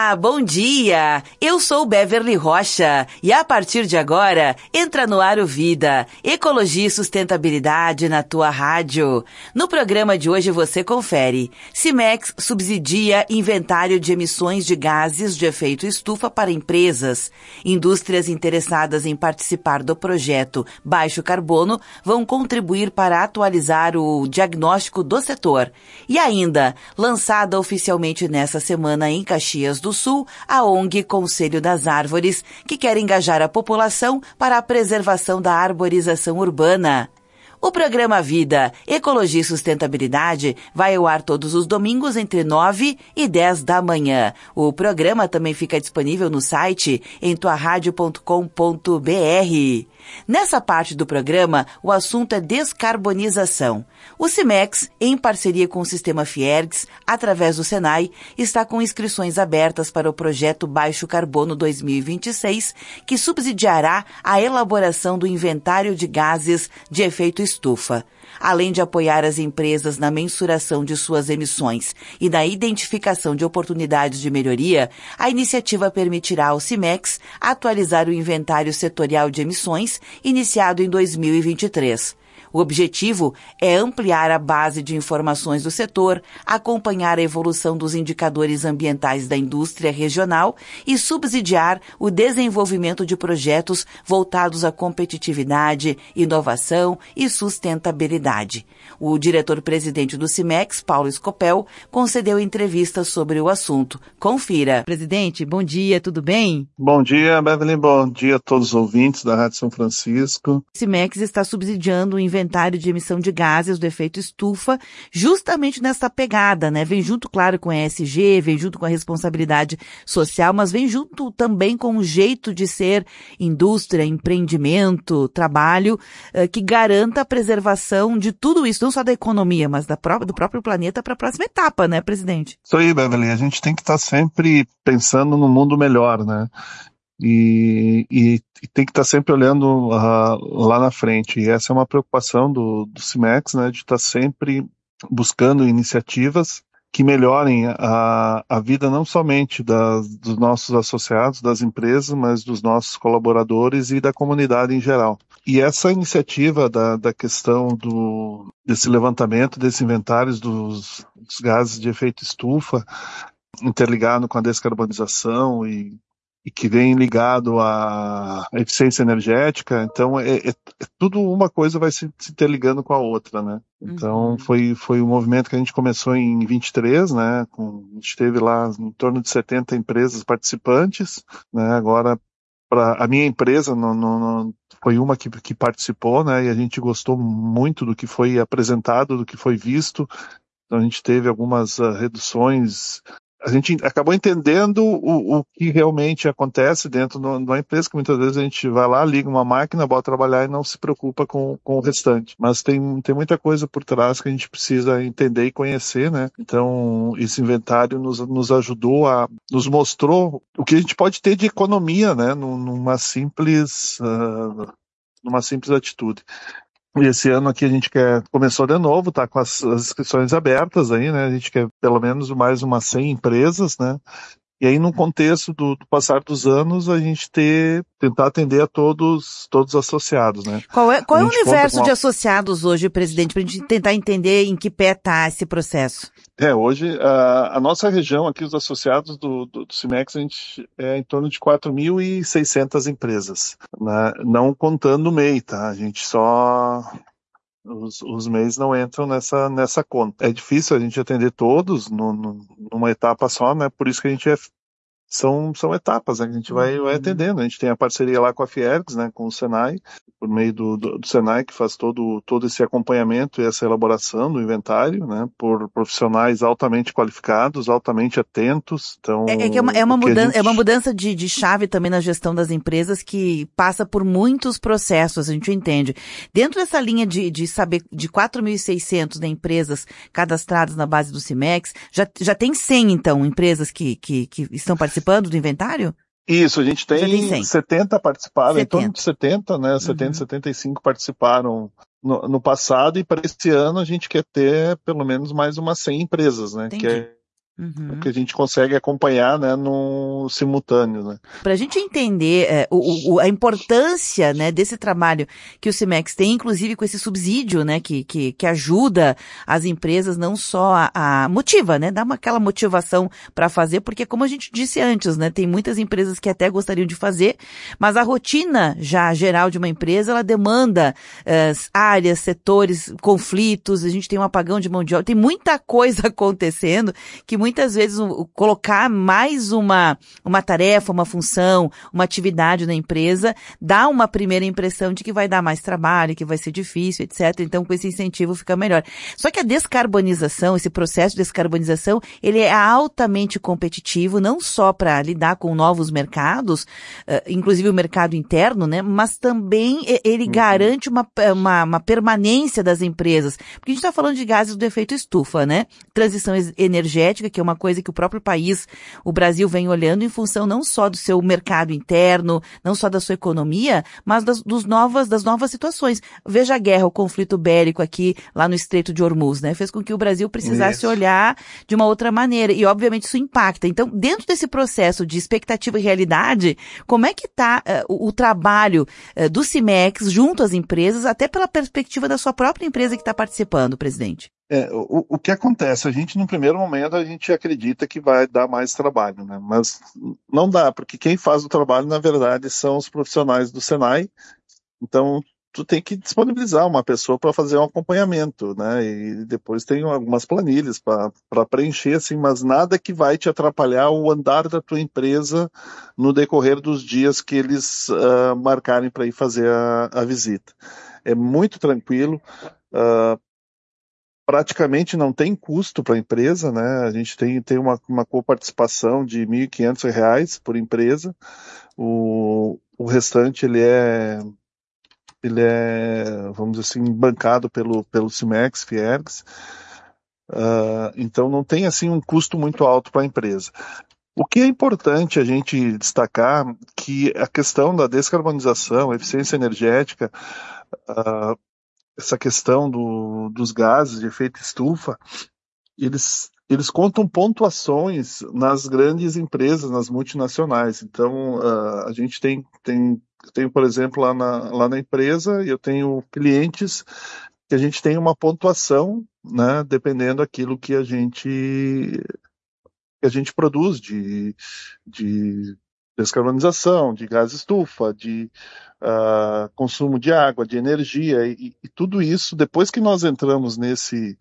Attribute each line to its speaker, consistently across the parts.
Speaker 1: Olá, bom dia! Eu sou Beverly Rocha e a partir de agora entra no ar o Vida, Ecologia e Sustentabilidade na tua rádio. No programa de hoje você confere: Cimex subsidia inventário de emissões de gases de efeito estufa para empresas. Indústrias interessadas em participar do projeto Baixo Carbono vão contribuir para atualizar o diagnóstico do setor. E ainda, lançada oficialmente nessa semana em Caxias do Sul, a ONG Conselho das Árvores, que quer engajar a população para a preservação da arborização urbana. O programa Vida, Ecologia e Sustentabilidade vai ao ar todos os domingos entre 9 e 10 da manhã. O programa também fica disponível no site em tuaradio.com.br. Nessa parte do programa, o assunto é descarbonização. O Cimex, em parceria com o Sistema Fiergs, através do Senai, está com inscrições abertas para o projeto Baixo Carbono 2026, que subsidiará a elaboração do inventário de gases de efeito estufa. Além de apoiar as empresas na mensuração de suas emissões e na identificação de oportunidades de melhoria, a iniciativa permitirá ao Cimex atualizar o inventário setorial de emissões iniciado em 2023. O objetivo é ampliar a base de informações do setor, acompanhar a evolução dos indicadores ambientais da indústria regional e subsidiar o desenvolvimento de projetos voltados à competitividade, inovação e sustentabilidade. O diretor-presidente do Cimex, Paulo Scopel, concedeu entrevista sobre o assunto. Confira. Presidente, bom dia, tudo bem?
Speaker 2: Bom dia, Beverly, bom dia a todos os ouvintes da Rádio São Francisco.
Speaker 1: O Cimex está subsidiando o inventário de emissão de gases do efeito estufa, justamente nessa pegada, né? Vem junto, claro, com a ESG, vem junto com a responsabilidade social, mas vem junto também com o jeito de ser indústria, empreendimento, trabalho, que garanta a preservação de tudo isso, não só da economia, mas do próprio planeta para a próxima etapa, né, presidente?
Speaker 2: Isso aí, Beverly, a gente tem que estar sempre pensando no mundo melhor, né? E tem que estar sempre olhando lá na frente. E essa é uma preocupação do Cimex, né, de estar sempre buscando iniciativas que melhorem a vida não somente dos nossos associados, das empresas, mas dos nossos colaboradores e da comunidade em geral. E essa iniciativa da questão desse levantamento, desses inventários dos gases de efeito estufa, interligado com a descarbonização e que vem ligado à eficiência energética, então tudo uma coisa vai se interligando com a outra, né? Então foi um movimento que a gente começou em 23, né? A gente teve lá em torno de 70 empresas participantes, né? Agora, a minha empresa não foi uma que participou, né? E a gente gostou muito do que foi apresentado, do que foi visto. Então a gente teve algumas reduções. A gente acabou entendendo o que realmente acontece dentro de uma empresa, que muitas vezes a gente vai lá, liga uma máquina, bota trabalhar e não se preocupa com o restante. Mas tem muita coisa por trás que a gente precisa entender e conhecer, né? Então, esse inventário nos ajudou nos mostrou o que a gente pode ter de economia, né? Numa simples atitude. E esse ano aqui a gente começou de novo, tá com as inscrições abertas aí, né? A gente quer pelo menos mais umas 100 empresas, né? E aí, no contexto do passar dos anos, a gente tentar atender a todos os associados, né?
Speaker 1: Qual é o universo de associados hoje, presidente, para a gente tentar entender em que pé está esse processo?
Speaker 2: Hoje, a nossa região aqui, os associados do Cimex, a gente é em torno de 4.600 empresas, né? Não contando o MEI, tá? A gente só... Os MEIs não entram nessa conta. É difícil a gente atender todos numa etapa só, né? Por isso que a gente são etapas, né? Que a gente vai atendendo. A gente tem a parceria lá com a Fiergs, né? Com o Senai, por meio do Senai, que faz todo esse acompanhamento e essa elaboração do inventário, né? Por profissionais altamente qualificados, altamente atentos. Então,
Speaker 1: é uma mudança de chave também na gestão das empresas que passa por muitos processos, a gente entende. Dentro dessa linha de saber de 4.600, né, empresas cadastradas na base do Cimex, já tem 100, então, empresas que estão participando do inventário?
Speaker 2: Isso, a gente tem 70 participaram, em torno de 70, né? 70, 75 participaram no passado, e para esse ano a gente quer ter pelo menos mais umas 100 empresas, né?
Speaker 1: Entendi.
Speaker 2: Que que a gente consegue acompanhar, né, no simultâneo, né.
Speaker 1: Para a gente entender a importância, né, desse trabalho que o Cimex tem, inclusive com esse subsídio, né, que ajuda as empresas não só a motiva, né, dá aquela motivação para fazer, porque como a gente disse antes, né, tem muitas empresas que até gostariam de fazer, mas a rotina já geral de uma empresa, ela demanda áreas, setores, conflitos, a gente tem um apagão de mão de obra, tem muita coisa acontecendo que muitas vezes colocar mais uma tarefa, uma função, uma atividade na empresa, dá uma primeira impressão de que vai dar mais trabalho, que vai ser difícil, etc. Então, com esse incentivo fica melhor. Só que a descarbonização, esse processo de descarbonização, ele é altamente competitivo, não só para lidar com novos mercados, inclusive o mercado interno, né? Mas também ele garante uma permanência das empresas. Porque a gente está falando de gases do efeito estufa, né? Transição energética, que é uma coisa que o próprio país, o Brasil, vem olhando em função não só do seu mercado interno, não só da sua economia, mas das novas situações. Veja a guerra, o conflito bélico aqui, lá no Estreito de Hormuz, né? Fez com que o Brasil precisasse olhar de uma outra maneira. E, obviamente, isso impacta. Então, dentro desse processo de expectativa e realidade, como é que está o trabalho do Cimex junto às empresas, até pela perspectiva da sua própria empresa que está participando, presidente?
Speaker 2: O que acontece? A gente, no primeiro momento, a gente acredita que vai dar mais trabalho, né? Mas não dá, porque quem faz o trabalho, na verdade, são os profissionais do Senai. Então, tu tem que disponibilizar uma pessoa para fazer um acompanhamento, né? E depois tem algumas planilhas para preencher, assim, mas nada que vai te atrapalhar o andar da tua empresa no decorrer dos dias que eles marcarem para ir fazer a visita. É muito tranquilo. Praticamente não tem custo para a empresa, né? A gente tem uma coparticipação de R$ 1.500 por empresa. O restante ele é, vamos dizer assim, bancado pelo Cimex, Fiergs. Então não tem assim um custo muito alto para a empresa. O que é importante a gente destacar que a questão da descarbonização, eficiência energética, essa questão dos gases de efeito estufa, eles contam pontuações nas grandes empresas, nas multinacionais. Então, a gente tem, por exemplo, lá na empresa, eu tenho clientes que a gente tem uma pontuação, né, dependendo daquilo que a gente produz de descarbonização, de gás estufa, de consumo de água, de energia, e tudo isso, depois que nós entramos nesse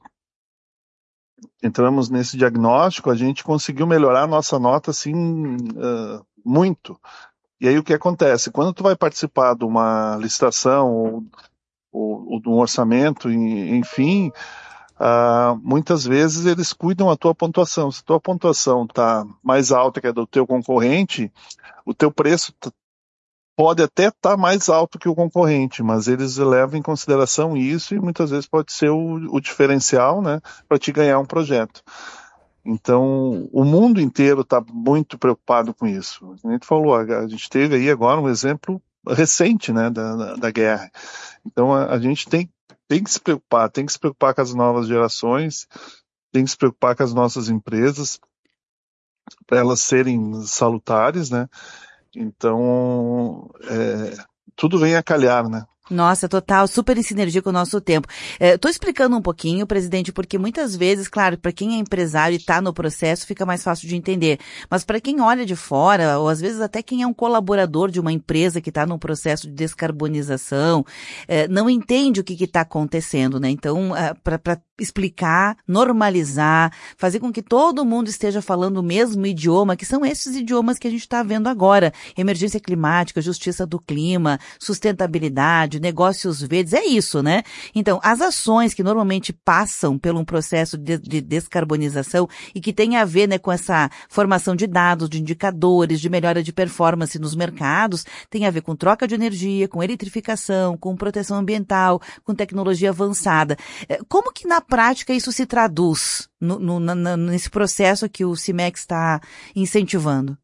Speaker 2: diagnóstico, a gente conseguiu melhorar a nossa nota, assim, muito. E aí o que acontece? Quando tu vai participar de uma licitação ou de um orçamento, enfim, muitas vezes eles cuidam da tua pontuação. Se a tua pontuação está mais alta que a do teu concorrente, o teu preço pode até estar mais alto que o concorrente, mas eles levam em consideração isso e muitas vezes pode ser o diferencial, né, para te ganhar um projeto. Então, o mundo inteiro está muito preocupado com isso. A gente falou, a gente teve aí agora um exemplo recente, né, da guerra. Então, a gente tem que se preocupar com as novas gerações, tem que se preocupar com as nossas empresas, para elas serem salutares, né? Então, tudo vem a calhar, né?
Speaker 1: Nossa, total, super em sinergia com o nosso tempo. Estou explicando um pouquinho, presidente, porque muitas vezes, claro, para quem é empresário e está no processo, fica mais fácil de entender. Mas para quem olha de fora, ou às vezes até quem é um colaborador de uma empresa que está num processo de descarbonização, não entende o que está acontecendo, né? Então, para explicar, normalizar, fazer com que todo mundo esteja falando o mesmo idioma, que são esses idiomas que a gente está vendo agora. Emergência climática, justiça do clima, sustentabilidade, negócios verdes, é isso, né? Então, as ações que normalmente passam por um processo de descarbonização e que tem a ver, né, com essa formação de dados, de indicadores, de melhora de performance nos mercados, tem a ver com troca de energia, com eletrificação, com proteção ambiental, com tecnologia avançada. Como que na prática isso se traduz nesse processo que o Cimex está incentivando?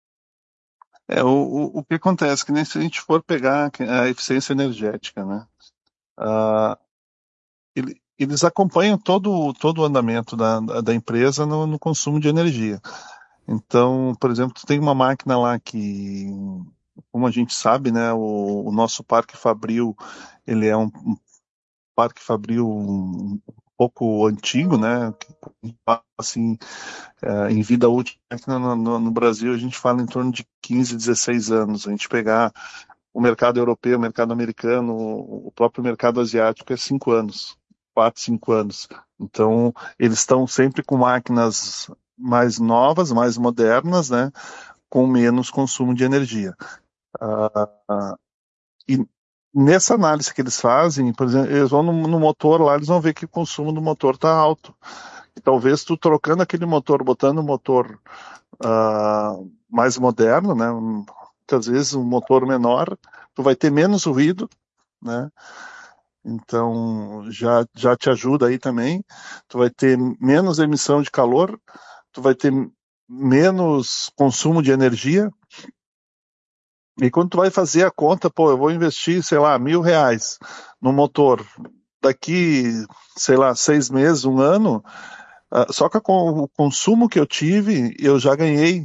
Speaker 2: O que acontece, que nem se a gente for pegar a eficiência energética, né? eles acompanham todo o andamento da empresa no consumo de energia. Então, por exemplo, tu tem uma máquina lá que, como a gente sabe, né, o nosso Parque Fabril, ele é um Parque Fabril um pouco antigo, né, assim, em vida útil no Brasil a gente fala em torno de 15, 16 anos. A gente pegar o mercado europeu, o mercado americano, o próprio mercado asiático é 5 anos, 4, 5 anos. Então, eles estão sempre com máquinas mais novas, mais modernas, né, com menos consumo de energia. E nessa análise que eles fazem, por exemplo, eles vão no motor lá, eles vão ver que o consumo do motor está alto. E talvez tu trocando aquele motor, botando um motor mais moderno, né, muitas vezes um motor menor, tu vai ter menos ruído, né? Então já te ajuda aí também. Tu vai ter menos emissão de calor, tu vai ter menos consumo de energia. E quando tu vai fazer a conta, pô, eu vou investir, sei lá, R$ 1.000 no motor. Daqui, sei lá, 6 meses, um ano, só que com o consumo que eu tive, eu já ganhei,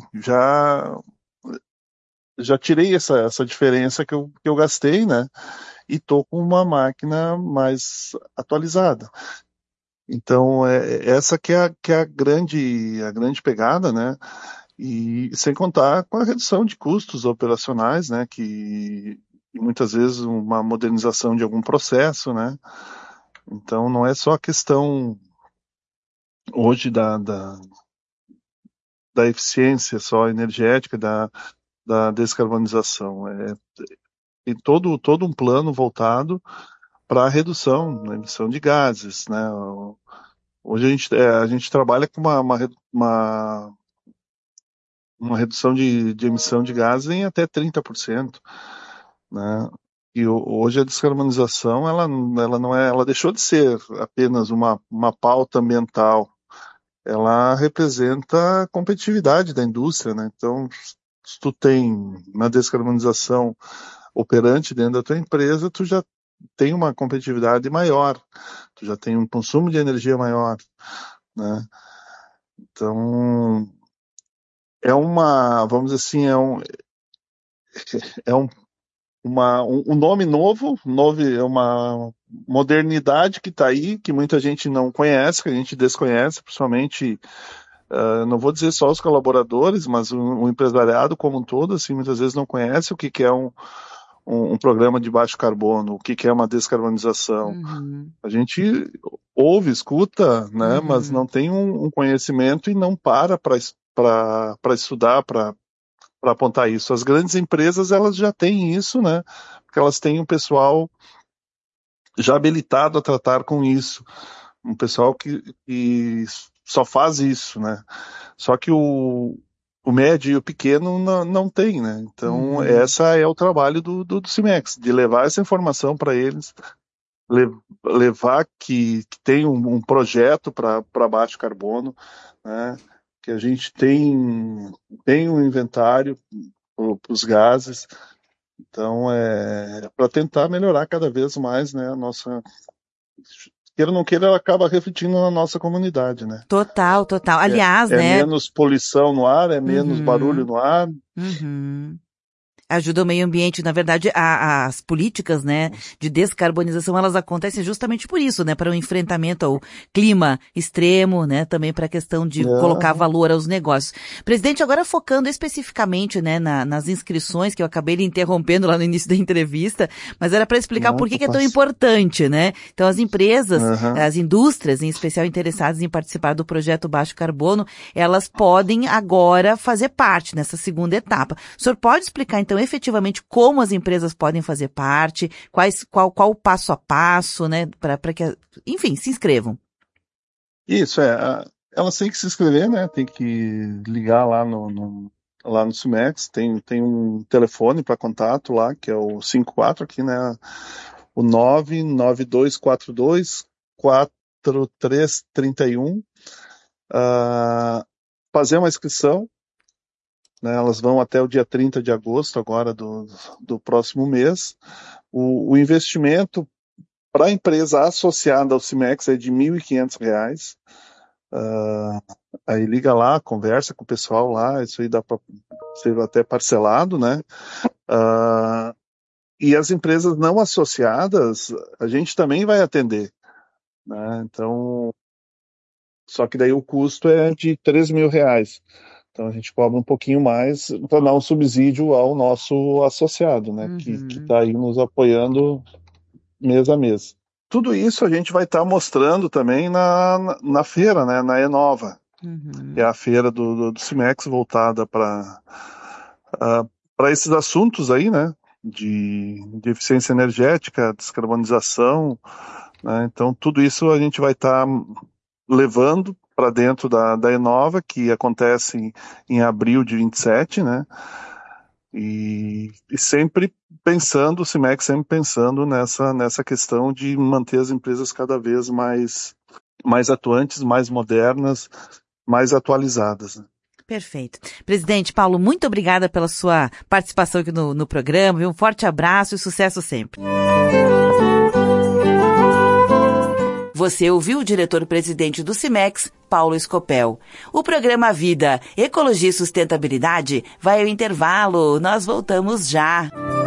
Speaker 2: já tirei essa diferença que eu gastei, né? E tô com uma máquina mais atualizada. Então, essa que é a grande pegada, né? E sem contar com a redução de custos operacionais, né? E muitas vezes uma modernização de algum processo, né? Então, não é só a questão hoje da eficiência só energética, da descarbonização. Tem todo um plano voltado para a redução da emissão de gases, né? Hoje a gente trabalha com uma redução de emissão de gases em até 30%, né? E hoje a descarbonização ela não é, ela deixou de ser apenas uma pauta ambiental, ela representa a competitividade da indústria, né? Então, se tu tem na descarbonização operante dentro da tua empresa, tu já tem uma competitividade maior, tu já tem um consumo de energia maior, né? Então, vamos dizer assim, é um nome novo, é uma modernidade que está aí, que muita gente não conhece, que a gente desconhece, principalmente, não vou dizer só os colaboradores, mas o empresariado como um todo, assim, muitas vezes não conhece o que é um programa de baixo carbono, o que é uma descarbonização.
Speaker 1: Uhum.
Speaker 2: A gente ouve, escuta, né, mas
Speaker 1: Uhum.
Speaker 2: não tem um conhecimento e não para estudar, para apontar isso. As grandes empresas, elas já têm isso, né, porque elas têm um pessoal já habilitado a tratar com isso, um pessoal que só faz isso, né. Só que o médio e o pequeno não tem, né? Então,
Speaker 1: Uhum.
Speaker 2: essa é o trabalho do Cimex, de levar essa informação para eles, levar que tem um projeto para baixo carbono, né? Que a gente tem um inventário para os gases. Então, para tentar melhorar cada vez mais, né, a nossa. Queira ou não queira, ela acaba refletindo na nossa comunidade, né?
Speaker 1: Total, total. Aliás,
Speaker 2: É
Speaker 1: né?
Speaker 2: menos poluição no ar, é menos barulho
Speaker 1: Uhum.
Speaker 2: no ar.
Speaker 1: Uhum. Ajuda o meio ambiente, na verdade, as políticas, né, de descarbonização, elas acontecem justamente por isso, né, para o enfrentamento ao clima extremo, né, também para a questão de colocar
Speaker 2: Aham,
Speaker 1: valor aos negócios. Presidente, agora focando especificamente, né, nas inscrições, que eu acabei lhe interrompendo lá no início da entrevista, mas era para explicar
Speaker 2: não,
Speaker 1: por que é tão
Speaker 2: capaz.
Speaker 1: importante, né? Então, as empresas,
Speaker 2: Aham,
Speaker 1: as indústrias, em especial interessadas em participar do projeto Baixo Carbono, elas podem agora fazer parte nessa segunda etapa. O senhor pode explicar, então, efetivamente como as empresas podem fazer parte, qual o passo a passo, né, para que, enfim, se inscrevam.
Speaker 2: isso, elas têm que se inscrever, né? Tem que ligar lá lá no Sumex, tem um telefone para contato lá, que é o 54 aqui, né? O 992424331. Fazer uma inscrição, né? Elas vão até o dia 30 de agosto agora do próximo mês. O investimento Para a empresa associada ao Cimex é de R$ 1.500. Aí liga lá, conversa com o pessoal lá, isso aí dá para ser até parcelado, né? E as empresas não associadas, a gente também vai atender, né? Então, só que daí o custo é de R$ 3.000. Então a gente cobra um pouquinho mais para dar um subsídio ao nosso associado, né? Que está aí nos apoiando mês a mês. Tudo isso a gente vai estar mostrando também na feira, né? Na Enova, que é a feira do Cimex voltada para esses assuntos aí, né? De eficiência energética, descarbonização, né? Então tudo isso a gente vai estar levando para dentro da Enova, que acontece em abril de 27, né? E sempre pensando, o Cimex sempre pensando nessa questão de manter as empresas cada vez mais atuantes, mais modernas, mais atualizadas, né?
Speaker 1: Perfeito. Presidente Paulo, muito obrigada pela sua participação aqui no programa. Um forte abraço e sucesso sempre. Você ouviu o diretor-presidente do Cimex, Paulo Scopel. O programa Vida, Ecologia e Sustentabilidade vai ao intervalo. Nós voltamos já.